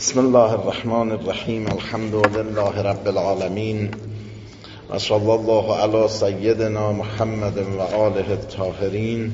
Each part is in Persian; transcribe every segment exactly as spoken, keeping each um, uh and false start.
بسم الله الرحمن الرحیم. الحمد لله رب العالمین و صلی الله علی سیدنا محمد و آله الطاهرین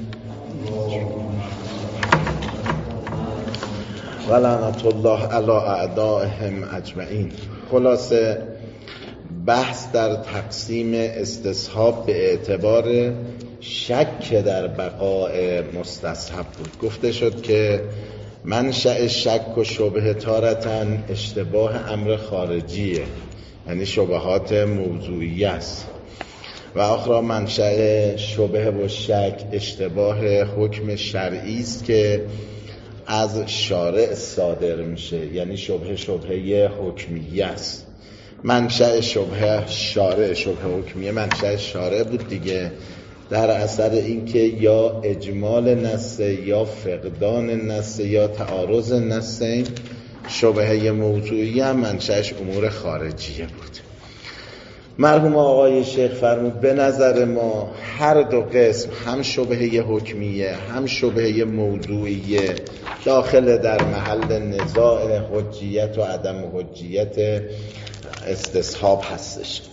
و لعنت الله علی اعدائهم اجمعین. خلاصه بحث در تقسیم استصحاب به اعتبار شک در بقاء مستصحب بود. گفته شد که منشأ شک و شبهه تارتن اشتباه امر خارجیه، یعنی شبهات موضوعی است، و آخر منشأ شبهه و شک اشتباه حکم شرعی است که از شارع صادر میشه، یعنی شبهه شبهه حکمیه است. منشأ شبهه شارع، شبهه حکمیه منشأ شارع بود دیگه، در اثر اینکه یا اجمال نصه یا فقدان نصه یا تعارض نصه. شبهه موضوعی هم منشأش امور خارجیه بود. مرحوم آقای شیخ فرمود به نظر ما هر دو قسم، هم شبهه حکمیه هم شبهه موضوعیه، داخل در محل نزاع حجیت و عدم حجیت استصحاب هستش.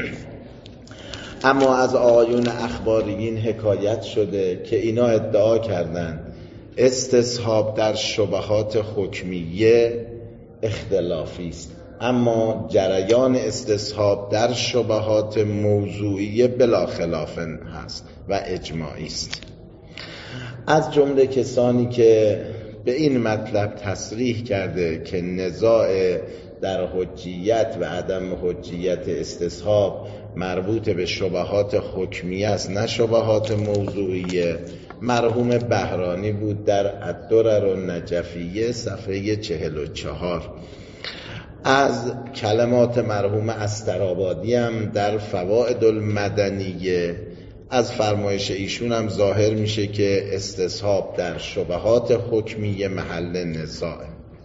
اما از آقایون اخباریین حکایت شده که اینا ادعا کردن استصحاب در شبهات حکمیه اختلافی است، اما جریان استصحاب در شبهات موضوعیه بلا خلاف هست و اجماعی است. از جمله کسانی که به این مطلب تصریح کرده که نزاع در حجیت و عدم حجیت استصحاب مربوط به شبهات حکمیه است نه شبهات موضوعیه، مرحوم بهرانی بود در الدرر النجفیه صفحه چهل و چهار. از کلمات مرحوم استرآبادی هم در فوائد المدنیه از فرمایش ایشون هم ظاهر میشه که استصحاب در شبهات حکمیه محل نزاعه.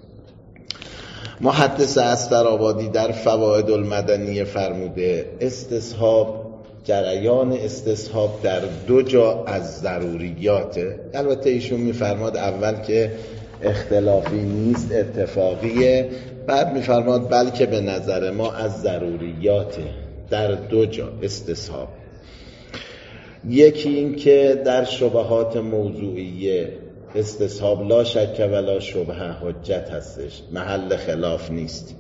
محدث استرآبادی در فوائد المدنیه فرموده استصحاب، جریان استصحاب در دو جا از ضروریاته. البته ایشون میفرماد اول که اختلافی نیست، اتفاقیه، بعد میفرماد بلکه به نظر ما از ضروریاته. در دو جا استصحاب، یکی این که در شبهات موضوعیه استصحاب لا شک ولا شبهه حجت هستش، محل خلاف نیست.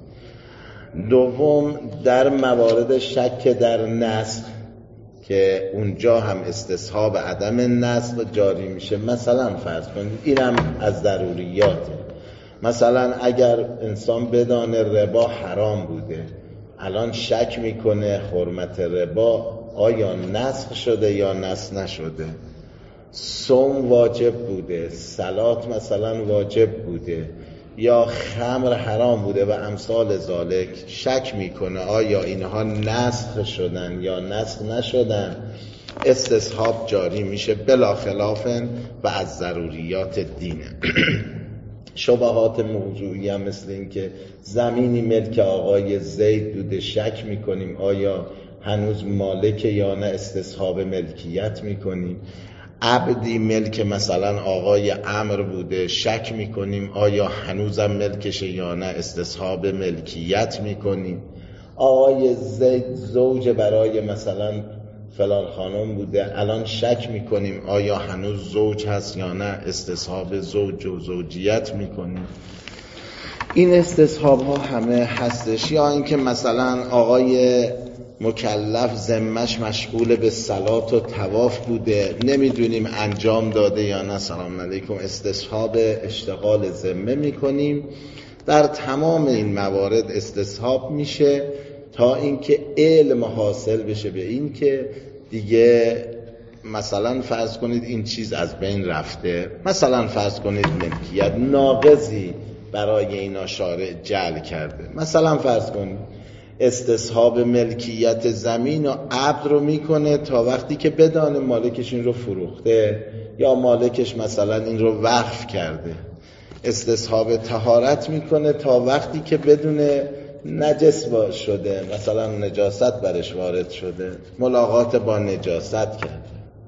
دوم در موارد شک در نسخ که اونجا هم استصحاب عدم نسخ جاری میشه. مثلا فرض کنید اینم از ضروریاته، مثلا اگر انسان بدانه ربا حرام بوده، الان شک میکنه حرمت ربا آیا نسخ شده یا نسخ نشده، صوم واجب بوده، صلات مثلا واجب بوده، یا خمر حرام بوده و امثال ذالک، شک میکنه آیا اینها نسخ شدن یا نسخ نشدن، استصحاب جاری میشه بلا خلافن و از ضروریات دینه. شبهات موضوعی هم مثل این که زمینی ملک آقای زید بوده، شک میکنیم آیا هنوز مالک یا نه، استصحاب ملکیت میکنیم. عبدی ملک مثلا آقای عمرو بوده، شک میکنیم آیا هنوزم ملکشه یا نه، استصحاب ملکیت میکنیم. آقای زید زوج برای مثلا فلان خانم بوده، الان شک میکنیم آیا هنوز زوج هست یا نه، استصحاب زوج و زوجیت میکنیم. این استصحاب ها همه هستش. یا اینکه مثلا آقای مکلف ذمش مشغول به صلات و طواف بوده، نمیدونیم انجام داده یا نه، سلام علیکم، استصحاب اشتغال ذمه میکنیم. در تمام این موارد استصحاب میشه تا اینکه علم حاصل بشه به این که دیگه مثلا فرض کنید این چیز از بین رفته، مثلا فرض کنید ملکیت ناقضی برای اینا شارع جعل کرده، مثلا فرض کنید استصحاب ملکیت زمین و عبد رو میکنه تا وقتی که بدانه مالکش این رو فروخته یا مالکش مثلا این رو وقف کرده. استصحاب طهارت میکنه تا وقتی که بدونه نجس شده، مثلا نجاست برش وارد شده، ملاقات با نجاست کرده.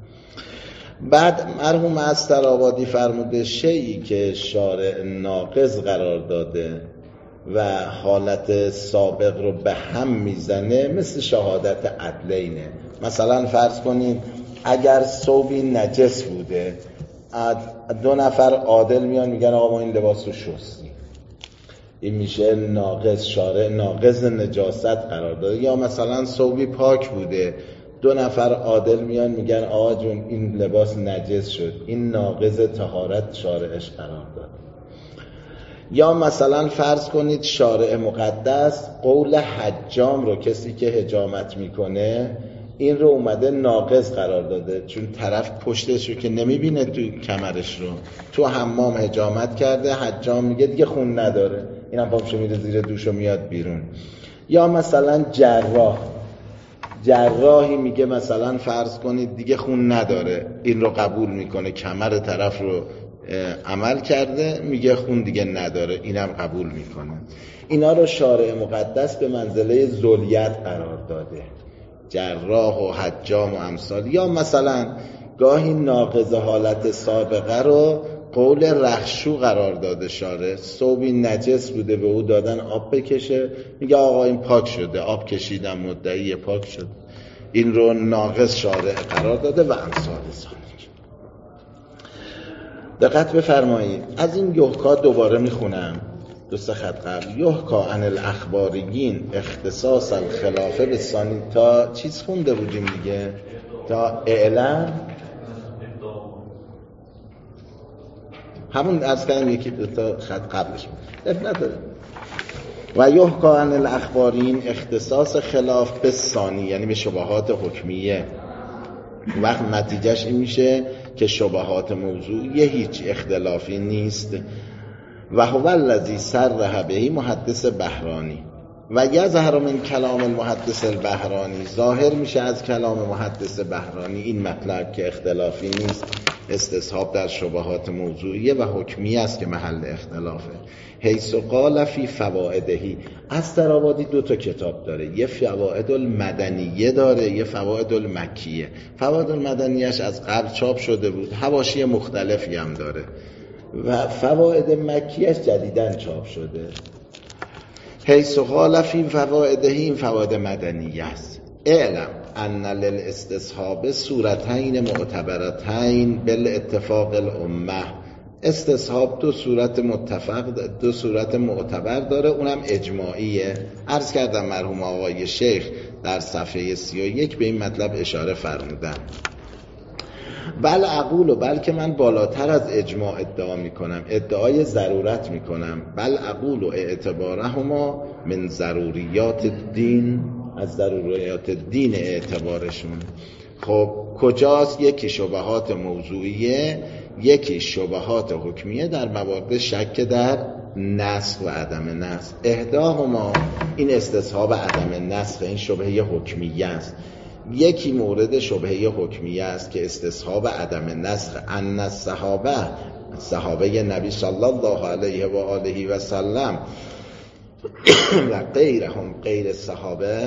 بعد مرحوم استرآبادی فرموده شیئی که شارع ناقض قرار داده و حالت سابق رو به هم میزنه مثل شهادت عدلینه. مثلا فرض کنید اگر ثوبی نجس بوده، دو نفر عادل میان میگن آقا ما این لباس رو شستیم، این میشه ناقض، شارع ناقض نجاست قرار داده. یا مثلا ثوبی پاک بوده، دو نفر عادل میان میگن آقا جون این لباس نجس شد، این ناقض طهارت شارعش قرار داده. یا مثلا فرض کنید شارع مقدس قول حجام رو، کسی که حجامت میکنه، این رو اومده ناقض قرار داده، چون طرف پشتش رو که نمیبینه تو کمرش رو، تو حمام حجامت کرده، حجام میگه دیگه خون نداره، این هم پاپشو میره زیر دوش و میاد بیرون. یا مثلا جراح جراحی میگه مثلا فرض کنید دیگه خون نداره، این رو قبول میکنه، کمر طرف رو عمل کرده، میگه خون دیگه نداره، اینم قبول میکنه. اینا رو شارع مقدس به منزله ذولیت قرار داده، جراح و حجام و امثال. یا مثلا گاهی ناقض حالت سابقه رو قول رخشو قرار داده شارع، ثوبی نجس بوده به او دادن آب بکشه، میگه آقا این پاک شده، آب کشیدم مدعی پاک شد، این رو ناقض شارع قرار داده و امثال ذالک. دقت بفرمایید، از این یحکا دوباره میخونم دو سه خط قبل، یحکا عن الاخباریین اختصاص الخلافه به ثانی، تا چیز خونده بودیم دیگه، تا اعلم، همون از کنیم یکی دو تا خط قبلش بود نداره. و یحکا عن الاخباریین اختصاص خلاف به ثانی، یعنی به شبهات حکمیه. وقت نتیجهش این میشه که شبهات موضوعی هیچ اختلافی نیست. و هو الذی صرح به محدث بهرانی و یظهر من کلام المحدث البهرانی، ظاهر میشه از کلام محدث بهرانی این مطلب که اختلافی نیست، استصحاب در شبهات موضوعیه و حکمی است که محل اختلافه. حیث قال فی فوائدهی، استرآبادی دو تا کتاب داره، یه فوائد المدنیه داره، یه فوائد المکیه. فوائد المدنیش از قبل چاپ شده بود، حواشی مختلفی هم داره، و فوائد مکیش جدیداً چاپ شده. حیث قال فی فوائدهی، این فوائد مدنیه است. اعلم ان للاستصحاب صورتین معتبرتین بالاتفاق الامه، استصحاب دو صورت متفق، دو صورت معتبر داره، اونم اجماعیه. عرض کردم مرحوم آقای شیخ در صفحه سی و یک به این مطلب اشاره فرمودن. بل اقول، و بلکه من بالاتر از اجماع ادعا میکنم، ادعای ضرورت میکنم. بل اقول و اعتبارهما من ضروریات الدین، از ضروریات دین اعتبارشون. خب کجاست؟ یکی شبهات موضوعیه، یکی شبهات حکمیه در موارد شک در نسخ و عدم نسخ. احداهما، این استصحاب عدم نسخ، این شبهه حکمیه است. یکی مورد شبهه حکمیه است که استصحاب عدم نسخ ان الصحابه، صحابه نبی صلی الله علیه و آله و سلم و غیرهم، غیر صحابه،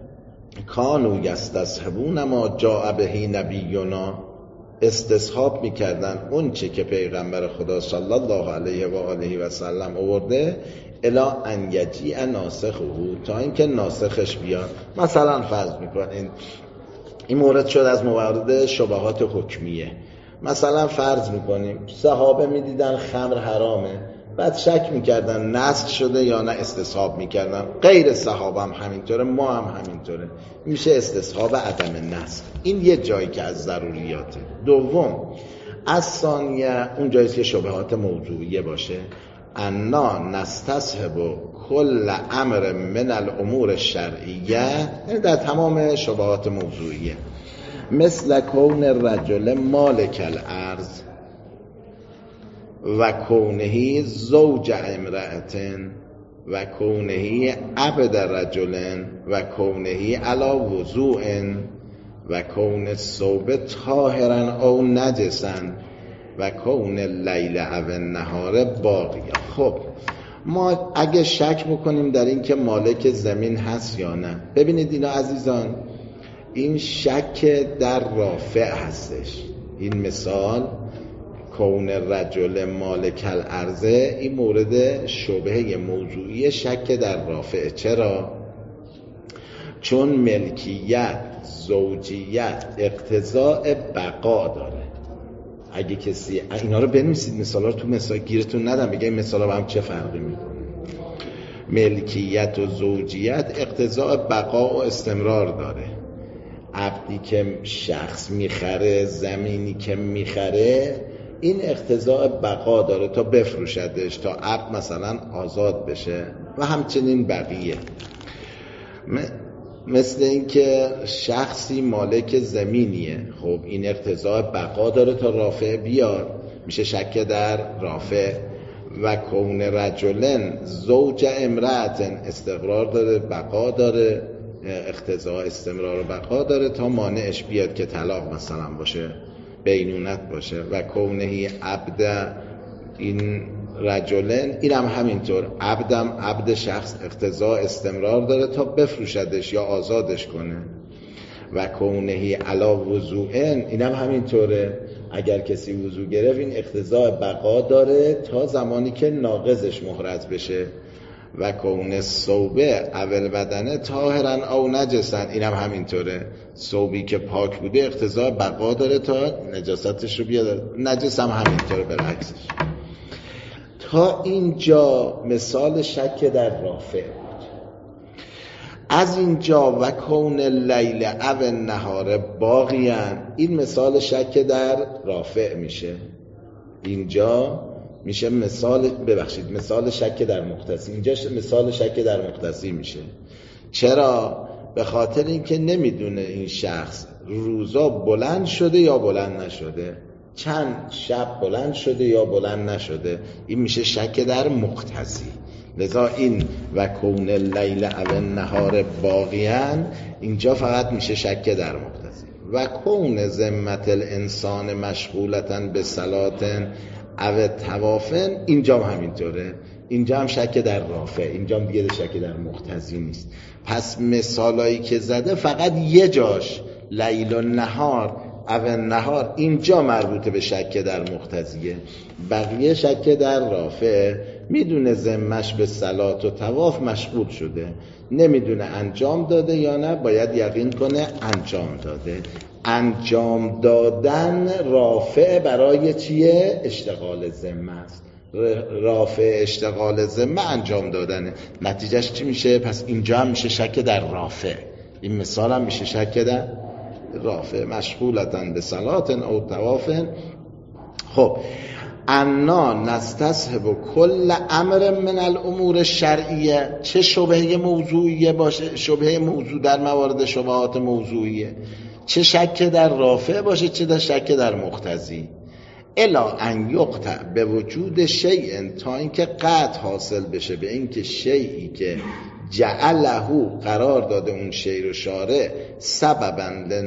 کانوا یستصحبون ما جاء به نبینا، استصحاب میکردن اون چه که پیغمبر خدا صلی الله علیه و آله و سلم آورده، الا ان یجیء ناسخه، تا اینکه ناسخش بیاد. مثلا فرض میکنین این مورد شد از موارد شبهات حکمیه. مثلا فرض میکنیم صحابه میدیدن خمر حرامه، بعد شک میکردن نسخ شده یا نه، استصحاب میکردن. غیر صحابه هم همینطوره، ما هم همینطوره، میشه استصحاب عدم نسخ. این یه جایی که از ضروریاته. دوم، از ثانیه، اون جایی که شبهات موضوعیه باشه، انا نستصحب کل امر من الامور الشرعیه، یعنی در تمام شبهات موضوعیه، مثل کون الرجل مالک الارض و کونهی زوج امرأتن و کونهی عبد رجلن و کونهی علا وضوئن و کون الثوب طاهرا او نجسا و کون اللیل او النهار باقیا. خب ما اگه شک بکنیم در این که مالک زمین هست یا نه، ببینید اینا عزیزان، این شک در رافع هستش. این مثال کون رجل مالک الارضه، این مورد شبهه موضوعی شک در رافع. چرا؟ چون ملکیت، زوجیت اقتضاء بقا داره. اگه کسی اینا رو بنویسید، مثالا رو تو مثال گیرتون ندم، بگه این مثالا با هم چه فرقی میکنه. ملکیت و زوجیت اقتضاء بقا و استمرار داره. عبدی که شخص میخره، زمینی که میخره، این اقتضاء بقا داره تا بفروشدش، تا عبد مثلا آزاد بشه و همچنین بقیه. مثل این که شخصی مالک زمینیه، خب این اقتضاء بقا داره تا رافع بیاد، میشه شک در رافع. و کون رجلن زوج امرأتن استقرار داره، بقا داره، اقتضاء استمرار و بقا داره تا مانعش بیاد که طلاق مثلا باشه، بینونت باشه. و کونهی عبد، این رجلن این هم همینطور، عبدم عبد شخص اقتضاء استمرار داره تا بفروشدش یا آزادش کنه. و کونهی علا وضوئن این هم همینطوره، اگر کسی وضو گرفت این اقتضاء بقا داره تا زمانی که ناقضش محرز بشه. و کون ثوبه اول بدنه طاهرن او نجسن این هم همینطوره، ثوبی که پاک بوده اقتضاء بقا داره تا نجاستش رو بیاد، نجس هم همینطوره برعکسش. تا اینجا مثال شک در رافع. از اینجا و کون لیل او نهار باقیان، این مثال شک در رافع میشه. اینجا میشه مثال، ببخشید مثال شک در مختصی، اینجا مثال شک در مختصی میشه. چرا؟ به خاطر اینکه نمیدونه این شخص روزا بلند شده یا بلند نشده، چند شب بلند شده یا بلند نشده، این میشه شک در مختصی. لذا این و کون اللیل او النهار باقیان اینجا فقط میشه شک در مختصی. و کون ذمت الانسان مشغولتن به صلاتن او توافن اینجا هم همینطوره، اینجا هم شک در رافع، اینجا هم دیگه شک در مقتضی نیست. پس مثالایی که زده فقط یه جاش لیل و نهار او نهار اینجا مربوطه به شک در مقتضیه، بقیه شک در رافع. میدونه ذمش به صلات و طواف مشغول شده، نمیدونه انجام داده یا نه، باید یقین کنه انجام داده. انجام دادن رافع برای چیه؟ اشتغال ذمه است. رافع اشتغال ذمه انجام دادنه، نتیجهش چی میشه؟ پس اینجا هم میشه شک در رافع، این مثال هم میشه شک در رافع. مشغولتن به صلاتن او طوافن. خب انا نستصحب کل امر من الامور الشرعیه، چه شبهه موضوعیه باشه، شبهه موضوع در موارد شبهات موضوعیه، چه شک در رافع باشه چه در شک در مقتضی. الا ان یقطع به وجود شیء، تا اینکه قطع حاصل بشه به اینکه شیئی که جعله قرار داده اون شیء رو شارع سببا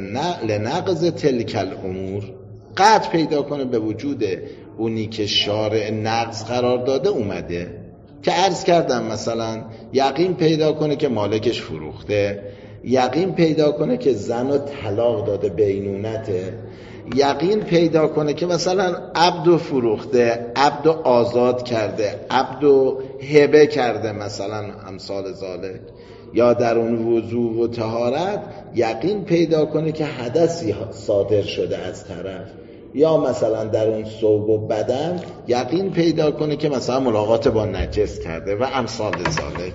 لنقض تلک الامور، قطع پیدا کنه به وجود اونی که شارع نقض قرار داده اومده. که عرض کردم مثلا یقین پیدا کنه که مالکش فروخته، یقین پیدا کنه که زن رو طلاق داده بینونته، یقین پیدا کنه که مثلا عبدو فروخته، عبدو آزاد کرده، عبدو هبه کرده مثلا امثال ذالک، یا در اون وضو و طهارت یقین پیدا کنه که حدثی صادر شده از طرف، یا مثلا در اون ثوب و بدن یقین پیدا کنه که مثلا ملاقات با نجس کرده و امثال ذالک.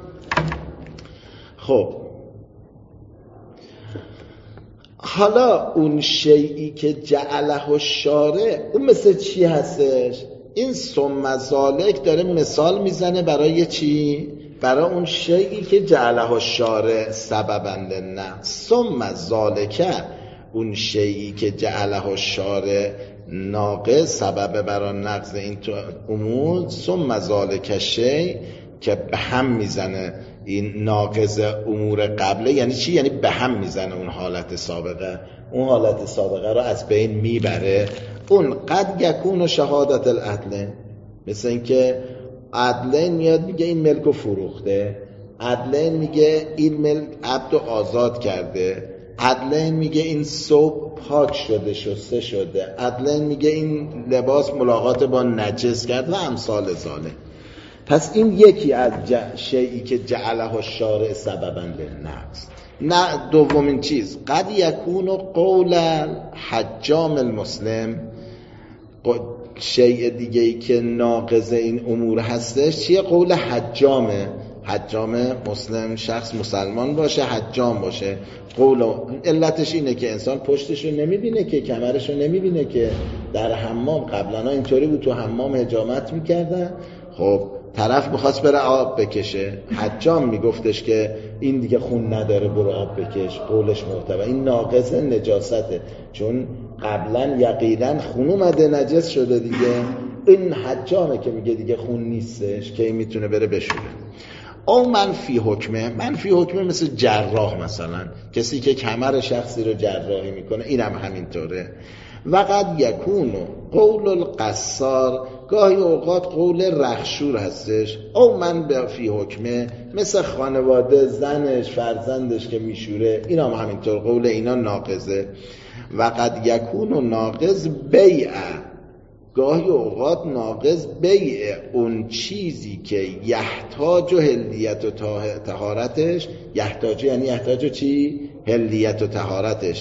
خب حالا اون شیئی که جعله الشارع اون مثل چی هستش؟ این ثم ذالک داره مثال میزنه برای چی؟ برای اون شیئی که جعله الشارع سببا للنقض. ثم ذالک اون شیئی که جعله الشارع ناقض، سبب برای نقض این تو امور. ثم ذالک شیء که به هم میزنه این ناقض امور قبله. یعنی چی؟ یعنی به هم میزنه اون حالت سابقه، اون حالت سابقه رو از بین میبره. اون قد یکون شهادت العدل، مثل این که عدلین میاد میگه این ملک رو فروخته، عدلین میگه این ملک عبد رو آزاد کرده، عدلین میگه این ثوب پاک شده شسته شده، عدلین میگه این لباس ملاقات با نجس کرد و امثال ذالک. پس این یکی از ج... شیئی که جعله الشارع سببا للنقض. نه دومین چیز، قد یکون قول حجام المسلم، شیء دیگه ای که ناقض این امور هستش چیه؟ قول حجامه، حجام مسلم، شخص مسلمان باشه حجام باشه. قول علتش اینه که انسان پشتشو نمیبینه که، کمرشو نمیبینه که. در حمام قبلا اینطوری بود، تو حمام حجامت میکردن. خب طرف میخواست بره آب بکشه، حجام میگفتش که این دیگه خون نداره برو آب بکش، قولش معتبر. این ناقض نجاسته، چون قبلا یقینا خون اومده نجس شده دیگه. این حجامه که میگه دیگه خون نیستش که این میتونه بره بشوره. او منفی حکمه، منفی حکمه مثل جراح، مثلا کسی که کمر شخصی رو جراحی میکنه، اینم هم همینطوره. و قد یکونو قول القصار، گاهی اوقات قول رخشور هستش. او من به فی حکمه، مثل خانواده زنش فرزندش که میشوره، این هم همینطور قول اینا ناقضه. و قد یکونو ناقض بیع، گاهی اوقات ناقض بیع اون چیزی که یحتاج و هلیت و طهارتش، یحتاج یعنی یحتاج چی؟ هلیت و طهارتش،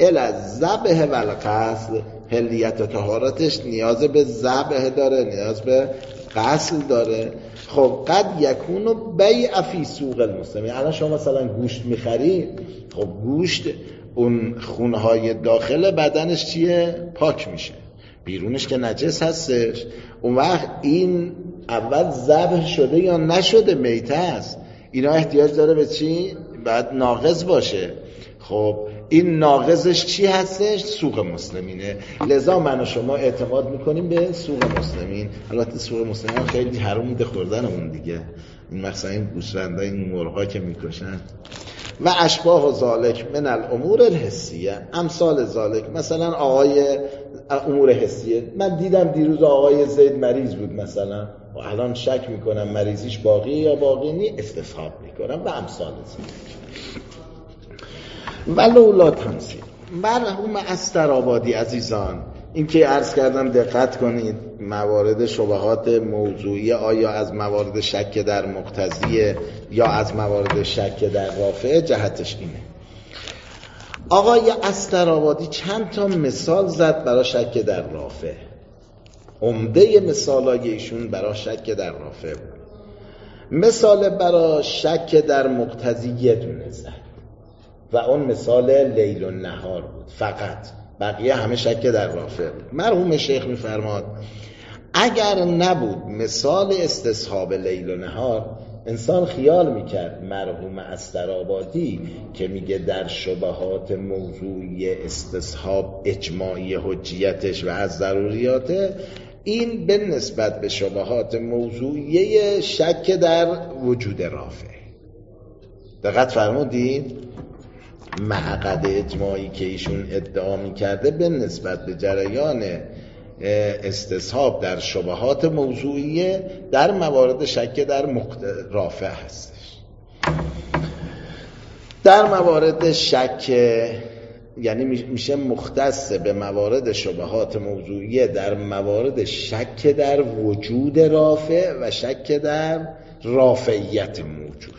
الذبح و الغسل، هلیت و طهارتش نیاز به ذبح داره، نیاز به غسل داره. خب قد یکونو بیع فی سوق المسلمین، الان شما مثلا گوشت میخری، خب گوشت اون خونهای داخل بدنش چیه؟ پاک میشه، بیرونش که نجس هستش. اون وقت این اول ذبح شده یا نشده، میته است، اینا احتیاج داره به چی؟ بعد ناقض باشه. خب این ناقضش چی هستش؟ سوق مسلمینه. لذا من و شما اعتماد میکنیم به سوق مسلمین. البته سوق مسلمین خیلی حرام میده خوردنمون دیگه، این مثلا این گوسفندا، این مرغا که میکشن. و اشباه و ذالک من الامور الحسیه، امثال ذالک، مثلا آقای امور حسیه. من دیدم دیروز آقای زید مریض بود مثلا، و الان شک میکنم مریضیش باقی یا باقی نی، استصحاب میکنم. و امثال ذالک. ولولا تنزیل مرحوم استرآبادی عزیزان، این که عرض کردم دقت کنید، موارد شبهات موضوعی آیا از موارد شک در مقتضیه یا از موارد شک در رافعه، جهتش اینه. آقای استرآبادی چند تا مثال زد برای شک در رافعه، عمده مثالای ایشون برای شک در رافعه بود. مثال برای شک در مقتضی یه دونه زد و اون مثال لیل و نهار بود فقط، بقیه همه شک در رافعه بود. مرحوم شیخ میفرماد اگر نبود مثال استصحاب لیل و نهار، انسان خیال میکرد مرحوم استرآبادی که میگه در شبهات موضوعی استصحاب اجماعی حجیتش و از ضروریاته، این به نسبت به شبهات موضوعی شک در وجود رافع. دقت فرمودید؟ معقد اجماعی که ایشون ادعا میکرده به نسبت به جریان استصحاب در شبهات موضوعیه در موارد شک در مقت... رافع هستش. در موارد شک یعنی میشه مختص به موارد شبهات موضوعیه در موارد شک در وجود رافع و شک در رافعیت موجود.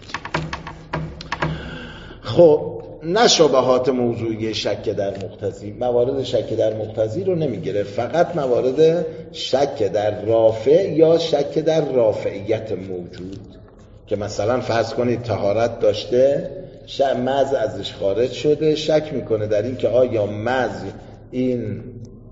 خب نه شبهات موضوعی شک در مقتضی، موارد شک در مقتضی رو نمیگیره، فقط موارد شک در رافع یا شک در رافعیت موجود، که مثلا فرض کنید طهارت داشته، مز ازش خارج شده، شک میکنه در این که آیا مز این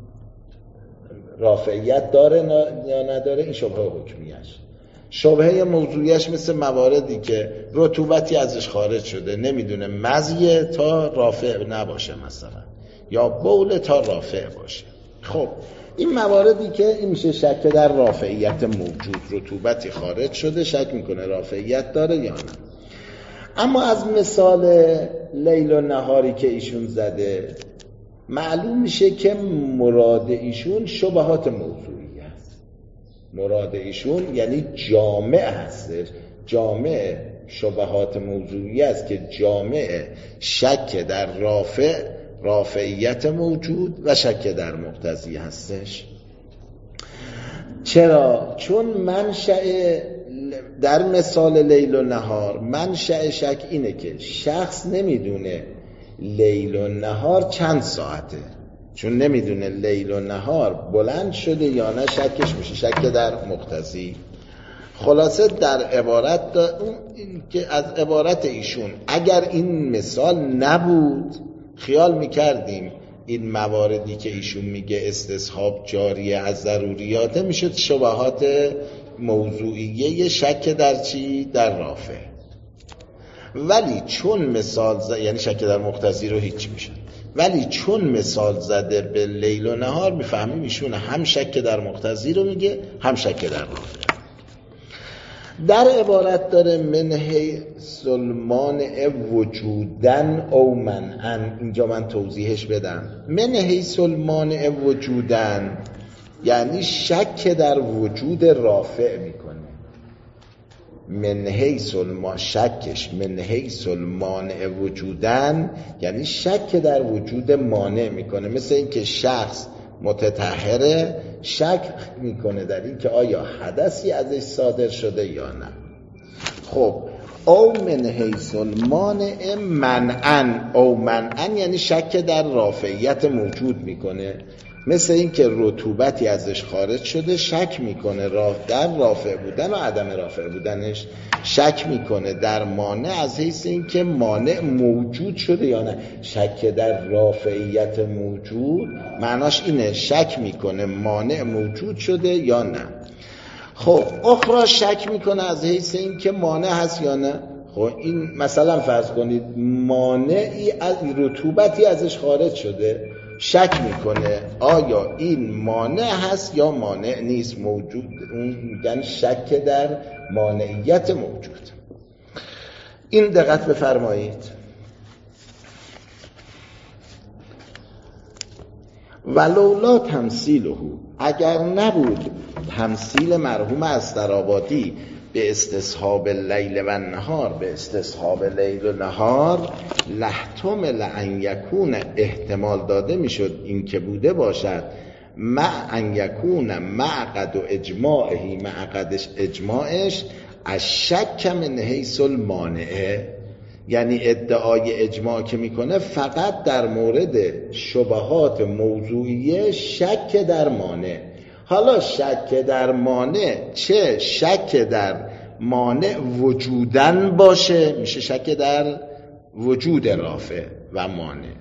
رافعیت داره یا نداره. این شبهه حکمیش. شبهه موضوعیش مثل مواردی که رطوبتی ازش خارج شده، نمیدونه مزیه تا رافع نباشه مثلا، یا بول تا رافع باشه. خب این مواردی که این میشه شک در رافعیت موجود، رطوبتی خارج شده، شک میکنه رافعیت داره یا نه. اما از مثال لیل و نهاری که ایشون زده معلوم میشه که مراد ایشون شبهات موضوعی است. مراد ایشون یعنی جامع هستش، جامع شبهات موضوعی است که جامع شک در رافع، رافعیت موجود و شک در مقتضی هستش. چرا؟ چون منشأ در مثال لیل و نهار منشأ شک اینه که شخص نمیدونه لیل و نهار چند ساعته، چون نمیدونه لیل و نهار بلند شده یا نه شکش میشه شک در مقتضی. خلاصه در عبارت اون که از عبارت ایشون اگر این مثال نبود خیال میکردیم این مواردی که ایشون میگه استصحاب جاریه از ضروریاته میشد شبهات موضوعیه شک در چی؟ در رافع. ولی چون مثال زده، یعنی شک در مقتضی رو هیچ میشه، ولی چون مثال زده به لیل و نهار میفهمیم ایشون هم شک در مقتضی رو میگه هم شک در رافع. در عبارت داره من حیث المانع وجودن او منعا، اینجا من توضیحش بدم. من حیث المانع وجودن یعنی شک در وجود رافع میکنه. من حیث الما شکش من حیث المانع وجودن یعنی شک در وجود مانع میکنه. مثل اینکه شخص متطهره شک میکنه در این که آیا حدثی ازش صادر شده یا نه. خب او من حیث المانع منعا، او منعا یعنی شک در رافعیت موجود میکنه. مثل این که رطوبتی ازش خارج شده شک میکنه راه در رافع بودن و عدم رافع بودنش، شک میکنه در مانع از حیث این که مانع موجود شده یا نه. شک در رافعیت موجود معناش اینه شک میکنه مانع موجود شده یا نه. خب اخرى شک میکنه از حیث این که مانع هست یا نه. خب این مثلا فرض کنید مانعی از رطوبتی ازش خارج شده، شک میکنه آیا این مانع هست یا مانع نیست موجود، اون میگن شک در مانعیت موجود. این دقت بفرمایید. ولولا تمثیله، اگر نبود تمثیل مرحوم استرآبادی به استصحاب اللیل و النهار، به استصحاب لیل و نهار، لحتمل ان یکون احتمال داده میشد این که بوده باشد مع ان یکون معقد و اجماعی، معقدش اجماعش الشک من حیث المانعه، یعنی ادعای اجماع که میکنه فقط در مورد شبهات موضوعیه شک در مانع. حالا شک در مانع چه شک در مانع وجودن باشه میشه شک در وجود رافع و مانع،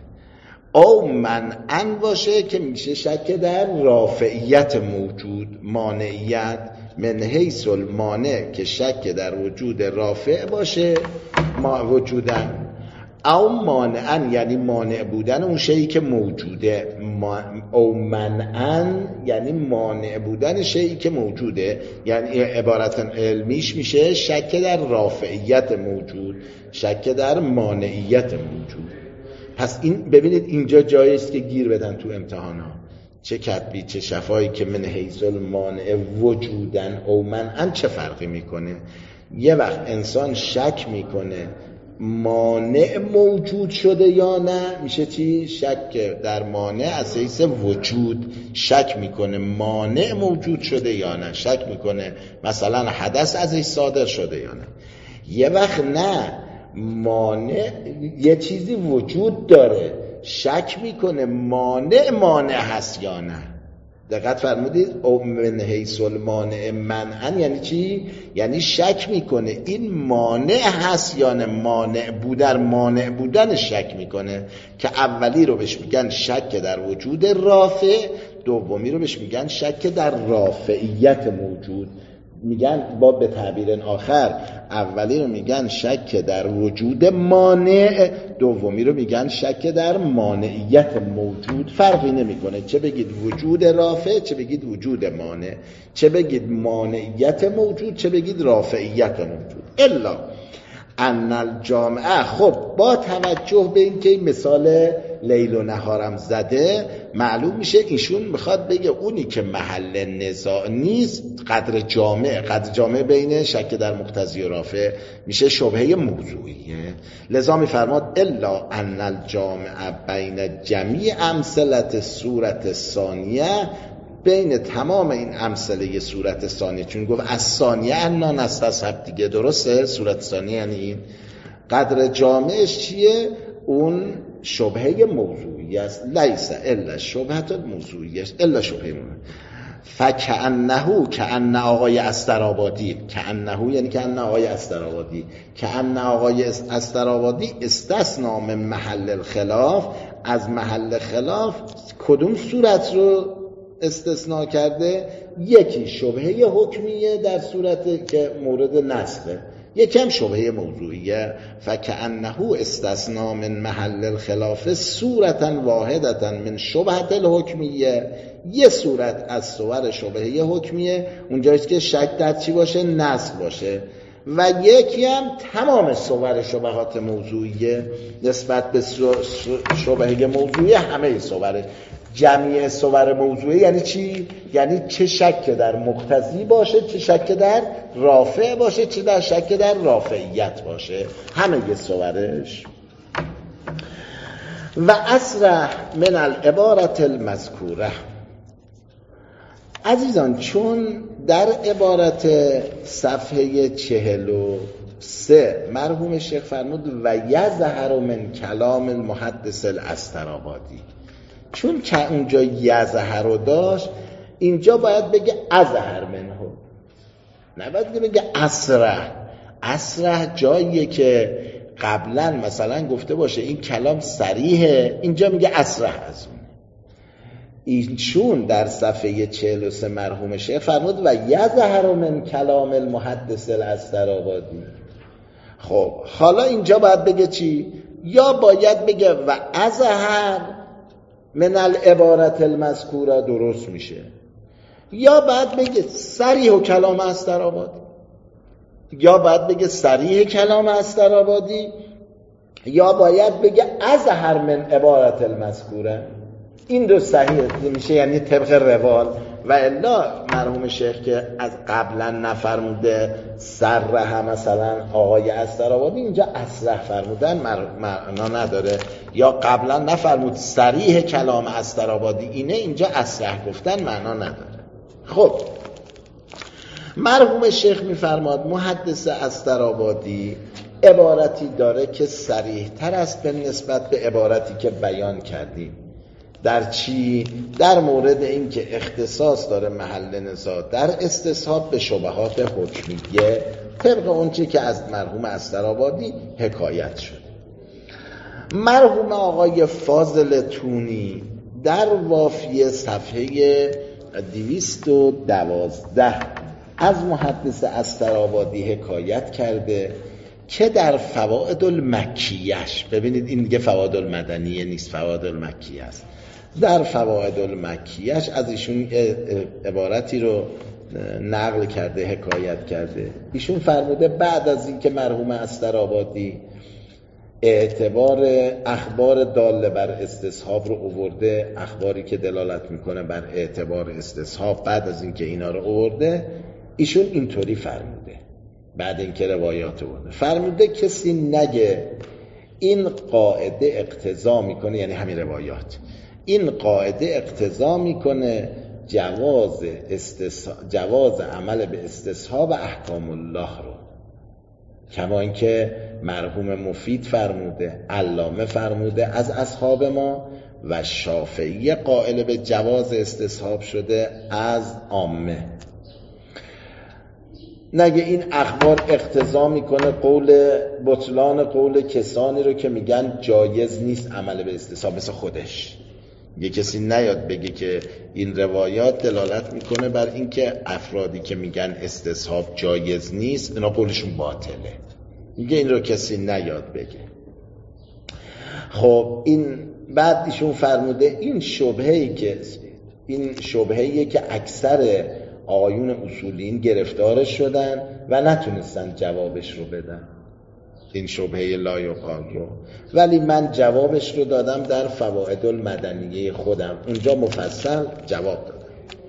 او منعن باشه که میشه شک در رافعیت موجود مانعیت. من حیث المانع که شک در وجود رافع باشه ما وجودن، او مانعن یعنی مانع بودن اون شیئی که موجوده، او منعن یعنی مانع بودن شیئی که موجوده، یعنی عبارت علمیش میشه شک در رافعیت موجود، شک در مانعیت موجود. پس این ببینید اینجا جایی است که گیر بدن تو امتحان ها، چه کتبی چه شفایی که من حیث المانع وجودن او منعن چه فرقی میکنه. یه وقت انسان شک میکنه مانع موجود شده یا نه میشه چی؟ شک در مانع از حیث وجود، شک میکنه مانع موجود شده یا نه، شک میکنه مثلا حدث ازش صادر شده یا نه. یه وقت نه مانع یه چیزی وجود داره شک میکنه مانع مانع هست یا نه. دقت فرمودید؟ او من حیث المانع منعن یعنی چی؟ یعنی شک میکنه این مانع هست یا نه، مانع بودن مانع بودن شک میکنه که اولی رو بهش میگن شک در وجود رافع، دومی رو بهش میگن شک در رافعیت موجود. میگن با به تعبیر آخر اولی رو میگن شک در وجود مانع، دومی رو میگن شک در مانعیت موجود. فرقی نمیکنه چه بگید وجود رافع چه بگید وجود مانع، چه بگید مانعیت موجود چه بگید رافعیت موجود. الا ان الجامعه، خب با توجه به این که مثال لیل و نهارم زده، معلوم میشه ایشون میخواد بگه اونی که محل نزاع نیست قدر جامع، قدر جامع بین شک در مقتضی و رافع میشه شبهه موضوعیه. لذا میفرماد الا ان الجامع بین جمیع امثلت صورت ثانیه، بین تمام این امثله صورت ثانیه، چون گفت از ثانیه انا نستصحب دیگه، درسته؟ صورت ثانیه یعنی این قدر جامعش چیه؟ اون شبهه موضوعی است. لیس الا شبهه موضوعی است، الا شبهه موضوعی. فکأنه، کأن آقای استرآبادی، کأنه یعنی کأن آقای استرآبادی، کأن آقای استرآبادی استثنا من محل الخلاف، از محل خلاف کدوم صورت رو استثناء کرده؟ یکی شبهه حکمیه در صورت که مورد نسخه، یکم شبهه موضوعیه. فکأنه استثناء من محل الخلاف صورتا واحدتا من شبهه الحکمیه، یه صورت از صور شبهه حکمیه اونجاییست که شک در چی باشه؟ نسخ باشه، و یکی هم تمام صور شبهات موضوعیه نسبت به شبهه موضوعیه، همه صور جمعی صور موضوعی یعنی چی؟ یعنی چه شک در مقتضی باشه، چه شک در رافع باشه، چه در شک در رافعیت باشه، همه صورش. و اسرح من العبارت المذکوره. عزیزان چون در عبارت صفحه چهل و سه مرحوم شیخ فرمود و یظهر من کلام المحدث الاسترآبادی، چون که اونجا یظهر رو داشت، اینجا باید بگه اظهر منه، نباید بگه اسرح. اسرح جاییه که قبلا مثلا گفته باشه این کلام صریحه، اینجا میگه اسرح از اون. ایشون در صفحه چهل و سه مرحوم شیخ فرمود و یظهر من کلام المحدث الاسترآبادی. خب حالا اینجا باید بگه چی؟ یا باید بگه و اظهر من العبارت المذکوره، درست میشه، یا باید بگه صریح و کلام استرآبادی، یا باید بگه صریح کلام استرآبادی، یا باید بگه اظهر من عبارت المذکوره. این دو صحیح میشه، یعنی طبق روال. و الا مرحوم شیخ که از قبلا نفرموده صرح مثلا آقای استرآبادی، اینجا اصرح فرمودن معنا نداره، یا قبلا نفرمود صریح کلام استرآبادی اینه، اینجا اصرح گفتن معنا نداره. خب مرحوم شیخ میفرماد محدث استرآبادی عبارتی داره که صریح تر است به نسبت به عبارتی که بیان کردیم. در چی؟ در مورد این که اختصاص داره محل نزاع در استصحاب به شبهات حکمیه، طبق اون چی که از مرحوم استرآبادی حکایت شد. مرحوم آقای فاضل تونی در وافیه صفحه دویست و دوازده از محدث استرآبادی حکایت کرده که در فوائد المکیش، ببینید این دیگه فوائد المدنیه نیست، فوائد المکیه است، در فوائد المکیش از ایشون عبارتی رو نقل کرده، حکایت کرده. ایشون فرموده بعد از اینکه مرحوم استرآبادی اعتبار اخبار داله بر استصحاب رو آورده، اخباری که دلالت میکنه بر اعتبار استصحاب، بعد از اینکه اینا رو آورده ایشون اینطوری فرموده، بعد اینکه روایات آورده فرموده کسی نگه این قاعده اقتضا میکنه، یعنی همین روایات، این قاعده اقتضا میکنه جواز استصحاب، جواز عمل به استصحاب احکام الله رو، کما اینکه مرحوم مفید فرموده، علامه فرموده از اصحاب ما، و شافعی قائل به جواز استصحاب شده از عامه. نگه این اخبار اقتضا میکنه قول بطلان قول کسانی رو که میگن جایز نیست عمل به استصحاب، مثل خودش. یه کسی نیاد بگه که این روایات دلالت میکنه بر اینکه افرادی که میگن استصحاب جایز نیست اینا قولشون باطله، میگه این رو کسی نیاد بگه. خب این بعد ایشون فرموده این شبهه‌ای که این شبهه‌ای که اکثر آقایون اصولین گرفتارش شدن و نتونستن جوابش رو بدن. این شبهه لایقال رو، ولی من جوابش رو دادم در فواید المدنیه خودم، اونجا مفصل جواب دادم.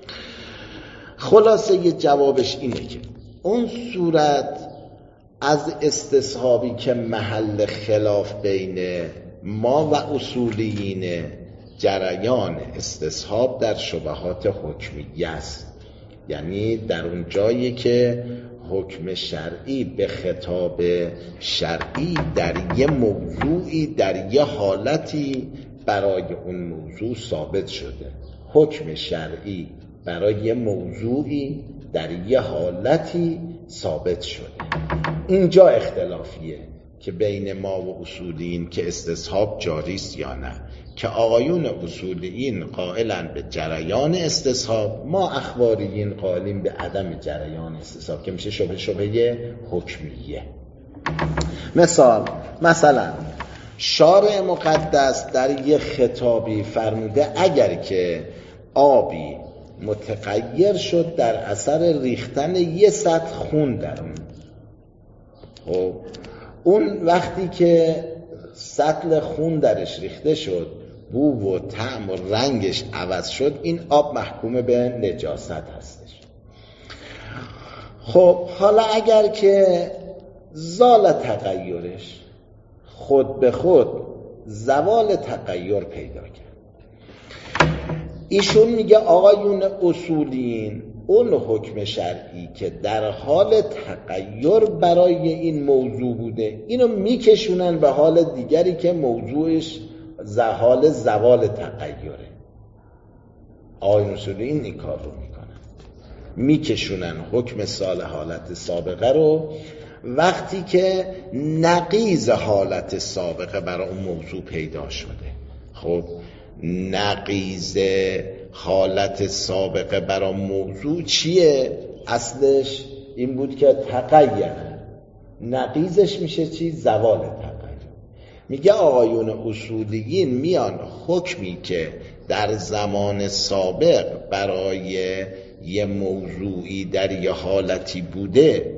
خلاصه یه جوابش اینه که اون صورت از استصحابی که محل خلاف بین ما و اصولیین، جریان استصحاب در شبهات حکمیه است، یعنی در اون جایی که حکم شرعی به خطاب شرعی در یه موضوعی در یه حالتی برای اون موضوع ثابت شده، حکم شرعی برای یه موضوعی در یه حالتی ثابت شده. اینجا اختلافیه که بین ما و اصولیین که استصحاب جاری است یا نه، که آقایون اصولیین قائلن به جریان استصحاب، ما اخباریین قائلیم به عدم جریان استصحاب که میشه شبه شبهه حکمیه. مثال مثلا شارع مقدس در یه خطابی فرموده اگر که آبی متغیر شد در اثر ریختن یه سطح خون در اون، خب اون وقتی که سطل خون درش ریخته شد، بو و طعم و رنگش عوض شد، این آب محکوم به نجاست هستش. خب حالا اگر که زال تغییرش، خود به خود زوال تغییر پیدا کرد، ایشون میگه آقایون اصولیین اون حکم شرعی که در حال تغییر برای این موضوع بوده، اینو میکشونن به حال دیگری که موضوعش حال زوال تغییره. آقایون اصولیین این کار رو میکنن، میکشونن حکم سال حالت سابقه رو وقتی که نقیض حالت سابقه برای اون موضوع پیدا شده. خب نقیض حالت سابقه برای موضوع چیه؟ اصلش این بود که تغییر، نقیضش میشه چی؟ زوال تغییر. میگه آقایون اصولیین میان حکمی که در زمان سابق برای یه موضوعی در یه حالتی بوده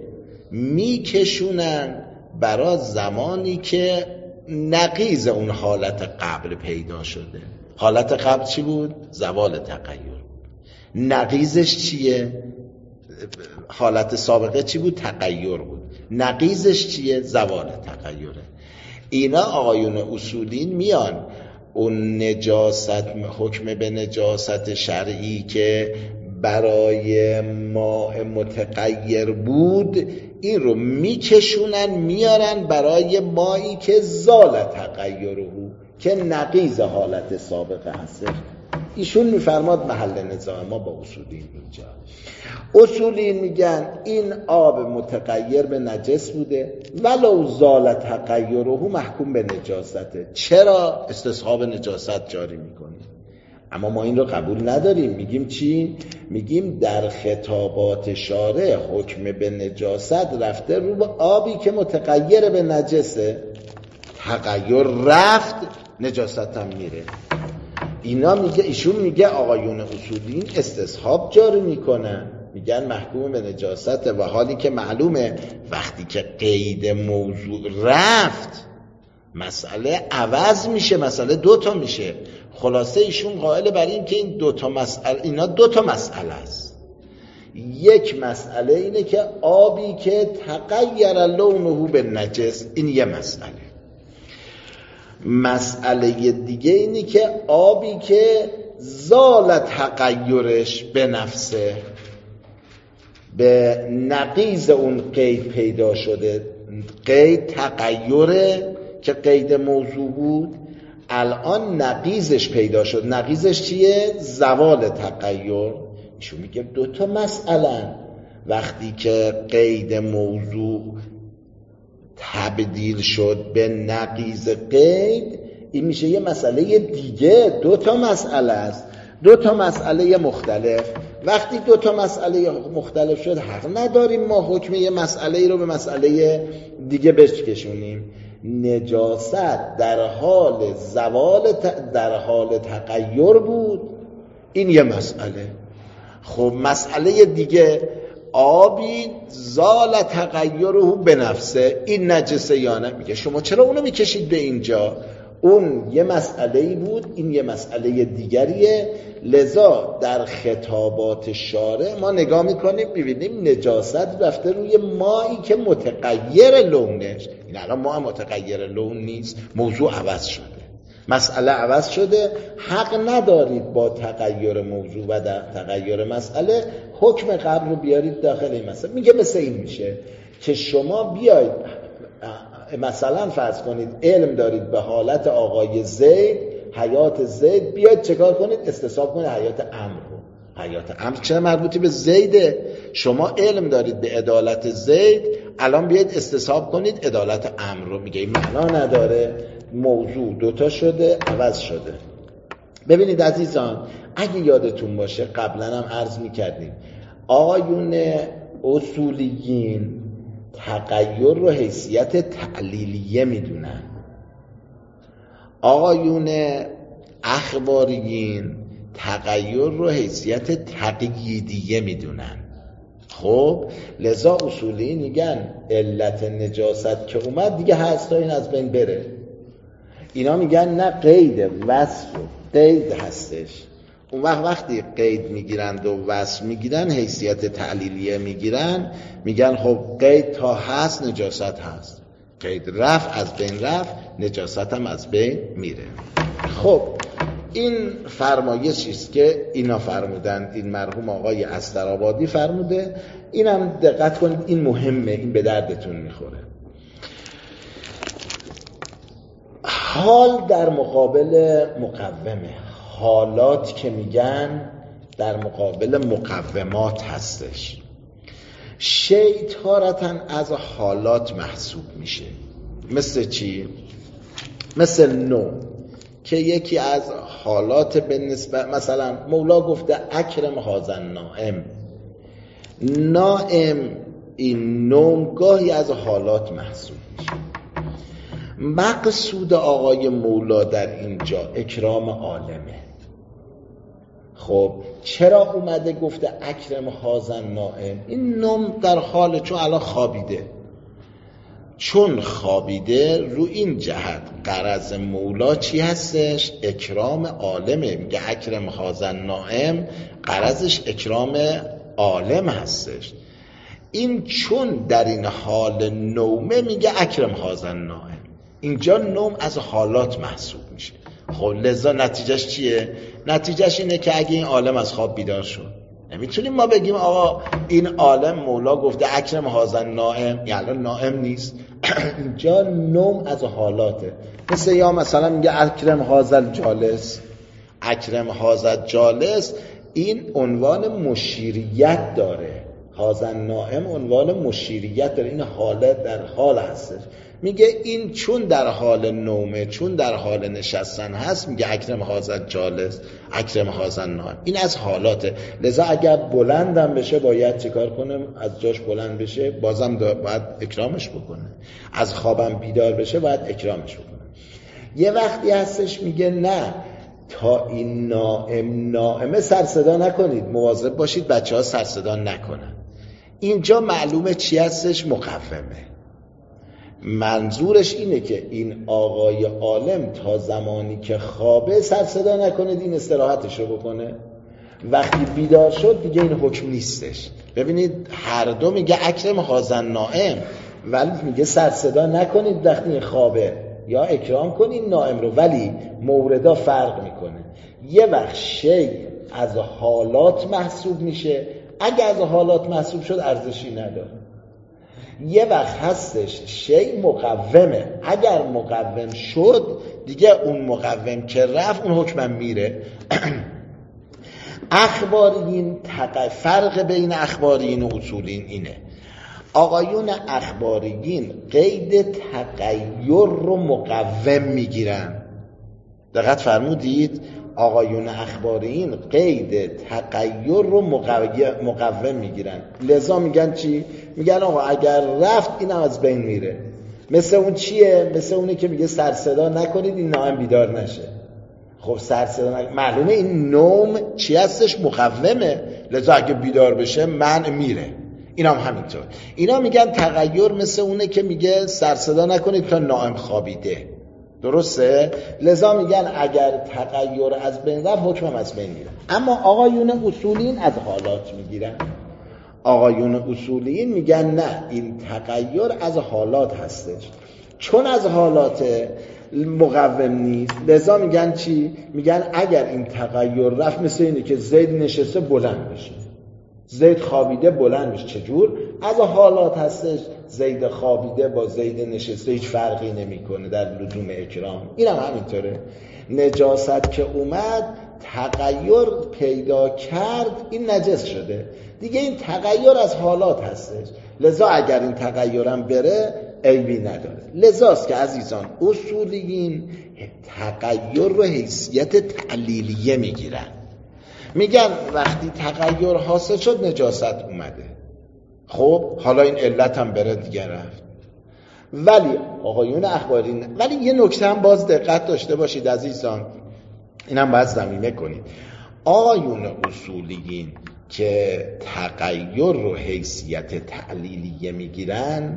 میکشونن برای زمانی که نقیض اون حالت قبل پیدا شده. حالت قبل چی بود؟ زوال تغییر. نقیضش چیه؟ حالت سابقه چی بود؟ تغییر بود. نقیضش چیه؟ زوال تغییره. اینا آقایون اصولین میان اون نجاست، حکم به نجاست شرعی که برای ماء متغیر بود، این رو میکشونن میارن برای مایی که زال تغییره، که نقیض حالت سابقه هست. ایشون میفرماد محل نزاع ما با اصولین اینجا. اصولین میگن این آب متغیر به نجس بوده ولو زال تغییره محکوم به نجاسته. چرا؟ استصحاب نجاست جاری میکنیم. اما ما این رو قبول نداریم. میگیم چی؟ میگیم در خطابات شارع حکم به نجاست رفته رو به آبی که متغیر به نجسه، تغییر رفت نجاست هم میره. اینا میگه، ایشون میگه آقایون اصولین استصحاب جاری میکنن، میگن محکوم به نجاسته، و حالی که معلومه وقتی که قید موضوع رفت مسئله عوض میشه، مسئله دوتا میشه. خلاصه ایشون قائل بر این که این دوتا مسئله، اینا دوتا مسئله است. یک مسئله اینه که آبی که تغییر لونه به نجس، این یه مسئله. مسئله دیگه اینه که آبی که زال تغییرش به نفسه، به نقیض اون قید پیدا شده، قید تغییره که قید موضوع بود، الان نقیضش پیدا شد. نقیضش چیه؟ زوال تغییر. ایشون میگه دوتا مسئله، وقتی که قید موضوع تبدیل شد به نقیض قید، این میشه یه مسئله دیگه. دوتا مسئله است، دوتا مسئله مختلف. وقتی دوتا مسئله مختلف شد، حق نداریم ما حکم یه مسئله رو به مسئله دیگه بشکشونیم. نجاست در حال زوال ت... در حال تغییر بود، این یه مسئله. خب مسئله دیگه، آبی زال تغیره به نفسه، این نجسه یا نه. میگه شما چرا اونو میکشید به اینجا؟ اون یه مسئله‌ای بود، این یه مسئله دیگریه. لذا در خطابات شارع ما نگاه میکنیم ببینیم نجاست رفته روی مایی که متغیر لونش. این الان ما متغیر لون نیست، موضوع عوض شده، مسئله عوض شده. حق ندارید با تغییر موضوع و در تغییر مسئله حکم قبل رو بیارید داخل این مسئله. میگه مثل این میشه که شما بیاید مثلا فرض کنید علم دارید به حالت آقای زید، حیات زید، بیاید چکار کنید؟ استصحاب کنید حیات عمرو رو. حیات عمرو چه مربوطی به زیده؟ شما علم دارید به عدالت زید، الان بیاید استصحاب کنید عدالت عمرو رو. میگه این معنا نداره، موضوع دوتا شده، عوض شده. ببینید عزیزان، اگه یادتون باشه قبلا هم عرض میکردیم آقایون اصولیین تغییر رو حیثیت تعلیلیه میدونن، آقایون اخباریین تغییر رو حیثیت تقییدیه میدونن. خب لذا اصولیین میگن علت نجاست که اومد دیگه هست تا این از بین بره. اینا میگن نه، قید وصف قید هستش. اون وقت وقتی قید میگیرند و وصف میگیرن حیثیت تعلیلیه میگیرن، میگن خب قید تا هست نجاست هست، قید رفت از بین رفت نجاست هم از بین میره. خب این فرمایشی است که اینا فرمودن، این مرحوم آقای استرآبادی فرموده. اینم دقت کنید، این مهمه، این به دردتون میخوره. حال در مقابل مقومه، حالات که میگن در مقابل مقومات هستش. شیء تارةً از حالات محسوب میشه. مثل چی؟ مثل نوم که یکی از حالات به نسبت، مثلا مولا گفته اکرم هذا النائم، نائم این نوم گاهی از حالات محسوب میشه. مقصود آقای مولا در اینجا اکرام عالمه. خب چرا اومده گفته اکرم هذا النائم؟ این نوم در حال، چون الان خوابیده، چون خوابیده رو این جهت غرض مولا چی هستش؟ اکرام عالمه. میگه اکرم هذا النائم، غرضش اکرام عالم هستش. این چون در این حال نومه میگه اکرم هذا النائم. اینجا نوم از حالات محسوب میشه. خب لذا نتیجهش چیه؟ نتیجهش اینه که اگه این عالم از خواب بیدار شد، نمیتونیم ما بگیم آقا این عالم مولا گفته اکرم هذا النائم، یعنی نائم نیست. اینجا نوم از حالاته. مثل یا مثلا میگه اکرم هذا الجالس، اکرم هذا الجالس، این عنوان مشیریت داره. هذا النائم عنوان مشیریت داره، این حالت در حال هستش. میگه این چون در حال نومه، چون در حال نشستن هست، میگه اکرم هذا الجالس، اکرم هذا النائم. این از حالاته. لذا اگر بلندم بشه باید چیکار کنم؟ از جاش بلند بشه، بازم باید اکرامش بکنه. از خوابم بیدار بشه باید اکرامش بکنه. یه وقتی هستش میگه نه، تا این نائم نائمه سر صدا نکنید، مواظب باشید بچه ها سر صدا نکنن. اینجا معلومه چی هستش؟ مقومه. منظورش اینه که این آقای عالم تا زمانی که خوابه سر صدا نکنید، این استراحتش رو بکنه. وقتی بیدار شد دیگه این حکم نیستش. ببینید هر دو میگه اکرم هذا النائم، ولی میگه سر صدا نکنید وقتی این خوابه، یا اکرام کنید نائم رو، ولی موردا فرق میکنه. یه وقت شیء از حالات محسوب میشه، اگه از حالات محسوب شد ارزشی نداره. یه وقت هستش شیء مقومه، اگر مقوم شد دیگه اون مقوم که رفت اون حکمم میره. اخباریین، فرق بین اخباریین و اصولیین اینه. آقایون اخباریین قید تغییر رو مقوم میگیرن. دقت فرمودید؟ آقایون اخباریین قید تغییر رو مقوم میگیرن. لذا میگن چی؟ میگن آقا اگر رفت این از بین میره. مثل اون چیه؟ مثل اونی که میگه سر صدا نکنید این نائم بیدار نشه. خب سر صدا نکنید، معلومه این نوم چی هستش؟ مقومه. لذا اگه بیدار بشه من میره. اینا هم همینطور. اینا میگن تغییر مثل اونه که میگه سر صدا نکنید تا نائم خوابیده، درسته؟ لذا میگن اگر تغییر از بین رفت حکمم از بین میره. اما آقایون اصولین از حالات میگیرن. آقایون اصولین میگن نه، این تغییر از حالات هستش، چون از حالات مقوم نیست. لذا میگن چی؟ میگن اگر این تغییر رفت مثل اینه که زید نشسته بلند بشه، زید خوابیده بلند بشه. چجور؟ از حالات هستش. زید خوابیده با زید نشسته هیچ فرقی نمیکنه در لزوم اکرام. این هم همینطوره. نجاست که اومد تغییر پیدا کرد، این نجس شده دیگه. این تغییر از حالات هستش، لذا اگر این تغییرم بره عیبی نداره. لذاست که عزیزان اصولیین تغییر رو حیثیت تعلیلیه میگیرن. میگن وقتی تغییر حاصل شد نجاست اومده، خب حالا این علت هم بره دیگه رفت. ولی آقایون اخباری، ولی یه نکته هم باز دقت داشته باشید عزیزان، اینم باید ضمیمه کنید. آقایون اصولیین که تغییر رو حیثیت تعلیلیه میگیرن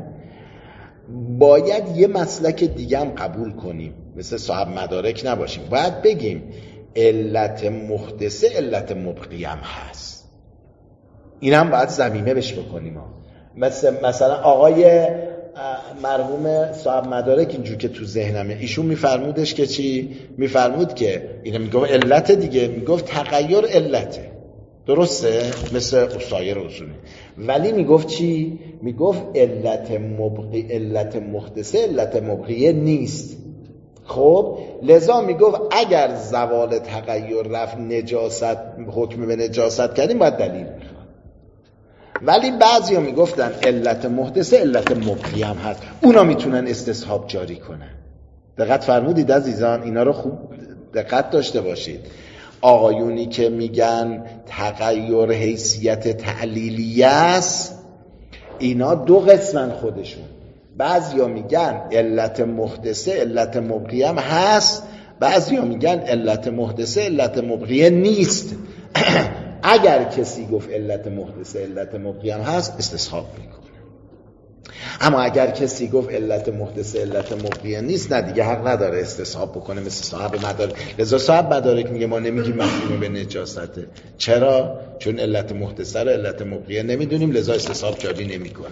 باید یه مسلک دیگه هم قبول کنیم، مثل صاحب مدارک نباشیم. باید بگیم علت محدثه علت مبقی هم هست. این هم باید ضمیمه بش بکنیم. مثل مثلا آقای مرحوم صاحب مدارک اینجور که تو ذهنمه، ایشون میفرمودش که چی؟ میفرمود که اینو میگفت علت دیگه، میگفت تغییر علته، درسته؟ مثل سایر اصولی. ولی میگفت چی؟ میگفت علت مبقی علت محدثه علت مبقیه نیست. خب لذا میگفت اگر زوال تغییر رفت نجاست، حکم به نجاست کردیم باید دلیل میخواد. ولی بعضیا میگفتن علت محدثه علت مبقی هم هست، اونا میتونن استصحاب جاری کنن. دقت فرمودید عزیزان؟ اینا رو خوب دقت داشته باشید. آقایونی که میگن تغییر حیثیت تعلیلیه است، اینا دو قسمن خودشون. بعضیا میگن علت محدثه علت مبقیه هم هست، بعضیا میگن علت محدثه علت مبقیه نیست. اگر کسی گفت علت محدثه علت مبقیه هم هست استصحاب میکنه. اما اگر کسی گفت علت محدثه علت مبقیه نیست، نه دیگه حق نداره استصحاب بکنه، مثل صاحب مدارک. لذا صاحب مدارک میگه ما نمیگیم محکوم به نجاسته. چرا؟ چون علت محدثه رو علت مبقیه نمیدونیم، لذا استصحاب جاری نمیکنن.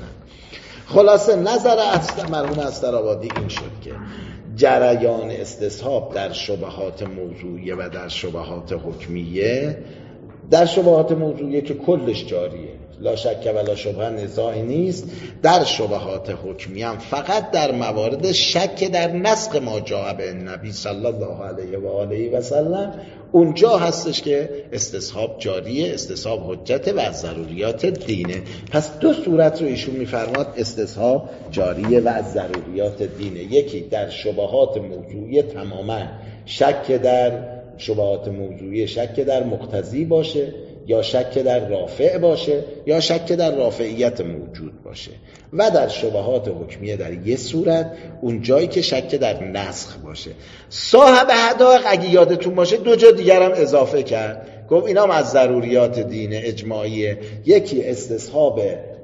خلاصه نظر مرحوم استرآبادی این شد که جریان استصحاب در شبهات موضوعیه و در شبهات حکمیه، در شبهات موضوعیه که کلش جاریه، لا شک و لا شبهه نزاعی نیست. در شبهات حکمی هم فقط در موارد شک در نسخ ما جاء به نبی صلی الله علیه و آله و سلم، اونجا هستش که استصحاب جاریه، استصحاب حجت و از ضروریات دینه. پس دو صورت رو ایشون میفرماد استصحاب جاریه و از ضروریات دینه. یکی در شبهات موضوعی تماما شک در شبهات موضوعی شک در مقتضی باشه، یا شک در رافع باشه، یا شک در رافعیت موجود باشه. و در شبهات حکمیه در یه صورت اون جایی که شک در نسخ باشه. صاحب حدائق اگه یادتون باشه دو جا دیگر هم اضافه کرد، گفت اینا هم از ضروریات دین اجماعیه. یکی استصحاب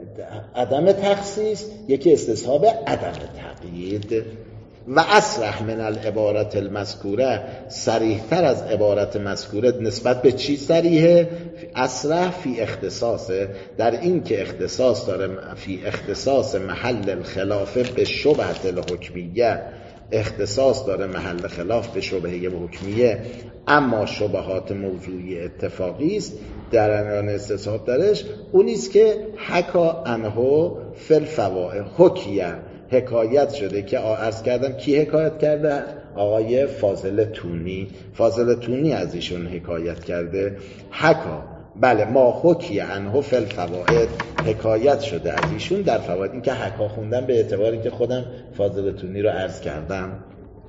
عدم تخصیص، یکی استصحاب عدم تقیید. و اصرح من العبارت المذکوره، صریح تر از عبارت مذکوره نسبت به چی صریحه؟ اصرح فی اختصاصه، در این که اختصاص داره، فی اختصاص محل الخلافه به شبهت الحکمیه، اختصاص داره محل خلاف به شبهه حکمیه. اما شبهات موضوعی اتفاقی است در عنوان استصحاب درش، اونیست که حکا انهو فی الفوائد حکیه، حکایت شده که عرض کردم کی حکایت کرده؟ آقای فاضل تونی. فاضل تونی از ایشون حکایت کرده. حکا، بله، ما حکی عنه فی الفوائد، حکایت شده از ایشون در فوائد. این که حکا خوندم به اعتباری که خودم فاضل تونی رو عرض کردم،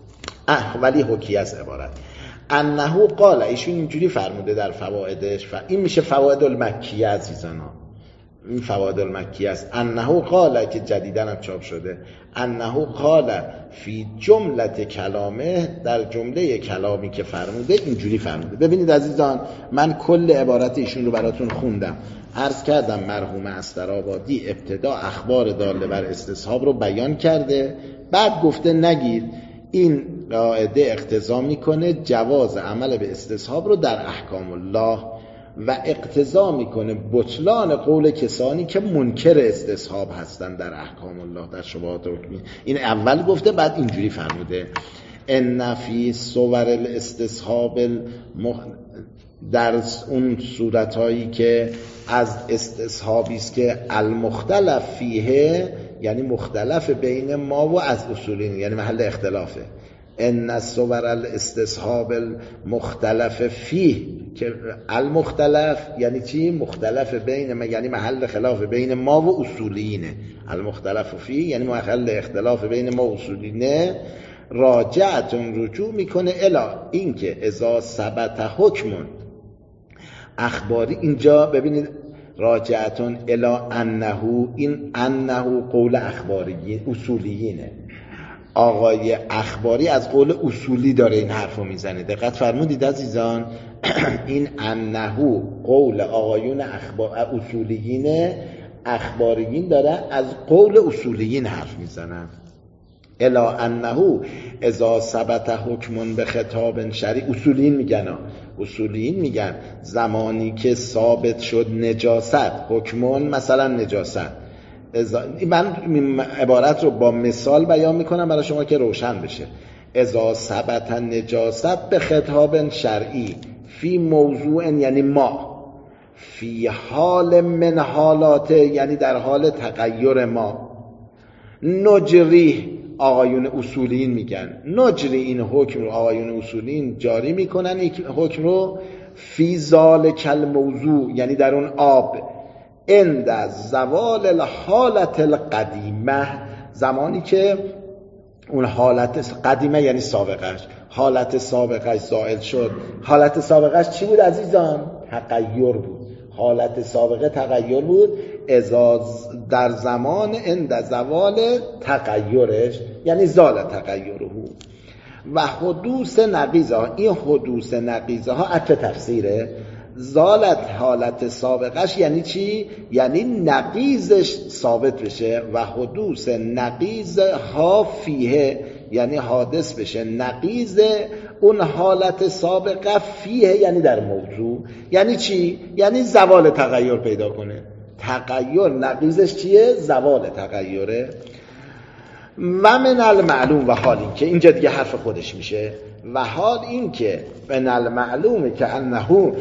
اه ولی حکی از عبارت انه قال، ایشون اینجوری فرموده در فوائدش. ف... این میشه فوائد المکیه عزیزانا. این فوائد المکی است. انه قال که جدیدن هم چاپ شده، انه قال فی جملت کلامه، در جمله کلامی که فرموده اینجوری فرموده. ببینید عزیزان، من کل عبارت ایشون رو براتون خوندم. عرض کردم مرحوم استرآبادی ابتدا اخبار داله بر استصحاب رو بیان کرده، بعد گفته نگید این قاعده اقتضا میکنه جواز عمل به استصحاب رو در احکام الله و اقتضا میکنه بطلان قول کسانی که منکر استصحاب هستن در احکام الله، در شبهات حکمی. این اول گفته، بعد اینجوری فرموده ان فی صور الاستصحاب المخ... در اون صورتایی که از استصحابی است که المختلف فیه، یعنی مختلف بین ما و از اصولین، یعنی محل اختلافه. ان صور الاستصحاب المختلف فیه، که المختلف یعنی چی؟ مختلف بین ما، یعنی محل خلاف بین ما و اصولینه. المختلف فیه یعنی محل اختلاف بین ما و اصولینه. راجعتون رجوع میکنه الی اینکه اذا ثبت حکمون اخباری. اینجا ببینید راجعتون الی انه، این انه قول اخباری اصولیینه. آقای اخباری از قول اصولی داره این حرفو میزنه. دقت فرمودید عزیزان؟ این انه قول آقایون اخبار اصولیین، اخباریین داره از قول اصولیین حرف میزنن. الا انه اذا ثبت حکم به خطاب شرعی، اصولیین میگن اصولیین میگن زمانی که ثابت شد نجاست، حکمون مثلا نجاست. من عبارت رو با مثال بیان میکنم برای شما که روشن بشه. اذا ثبت نجاست به خطاب شرعی فی موضوع، یعنی ما، فی حال من حالات، یعنی در حال تغییر ما، نجری، آقایون اصولین میگن نجری، این حکم رو آقایون اصولین جاری میکنن، این حکم رو فی ذالک الموضوع، یعنی در اون آب، عند زوال الحالت القدیمه، زمانی که اون حالت قدیمه یعنی سابقش، حالت سابقش زائل شد. حالت سابقش چی بود عزیزان؟ تغییر بود. حالت سابقه تغییر بود. اذا در زمان عند زوال تغییرش، یعنی زال تغییره. و حدوث نقیضه ها، این حدوث نقیضه ها عطف تفسیره. زالت حالت سابقش یعنی چی؟ یعنی نقیضش ثابت بشه. و حدوث نقیض ها فیه، یعنی حادث بشه نقیض اون حالت سابقه فیه، یعنی در موضوع. یعنی چی؟ یعنی زوال تغییر پیدا کنه. تغییر نقیضش چیه؟ زوال تغییره. و من المعلوم، و حال این که اینجا دیگه حرف خودش میشه، و حال این که من المعلومه که انه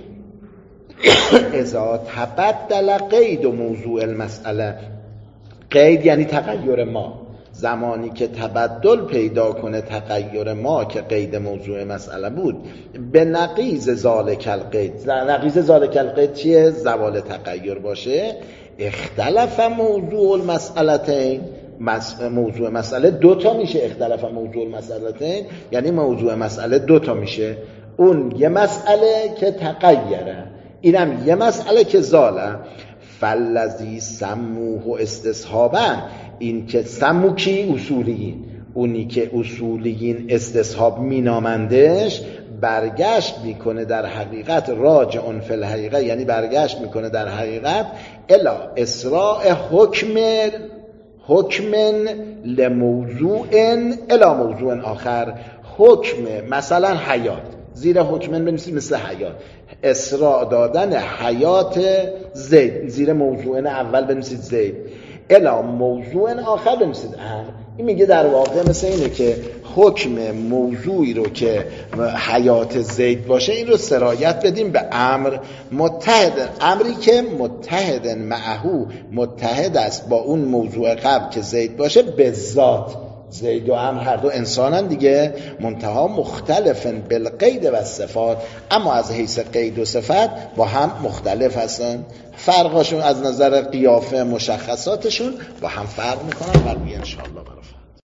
اذا تبدل قید و موضوع المسئله، قید یعنی تغییر ما، زمانی که تبدل پیدا کنه تغییر ما که قید موضوع مسئله بود، به نقیض ذالک القید، نقیض ذالک القید چیه؟ زوال تغییر باشه. اختلف موضوع المسئلتین، موضوع مسئله دوتا میشه. اختلاف موضوع المسئلتین یعنی موضوع مسئله دوتا میشه. اون یه مسئله که تغییره، اینم یه مسئله که زاله. فالذی سموه استصحابا، این که سمو کی؟ اصولیین. اونی که اصولیین استصحاب مینامندش برگشت میکنه در حقیقت، راجعون فی الحقیقه، یعنی برگشت میکنه در حقیقت الا اسراء حکم حکم لموضوع الا موضوع آخر. حکم مثلا حیات، زیر حکمن بنویسید مثل حیات، اسراء دادن حیات زید، زیر موضوع اول بنویسید زید، الا موضوع آخر بنویسید امر. این میگه در واقع مثل اینه که حکم موضوعی رو که حیات زید باشه این رو سرایت بدیم به امر متحد، امری که متحد معهو، متحد است با اون موضوع قبل که زید باشه، به ذات. زید و امر هر دو انسانن دیگه، منتها مختلفن بالقید و صفات، اما از حیث قید و صفت با هم مختلف هستن. فرقاشون از نظر قیافه مشخصاتشون با هم فرق میکنن. بقیه انشاءالله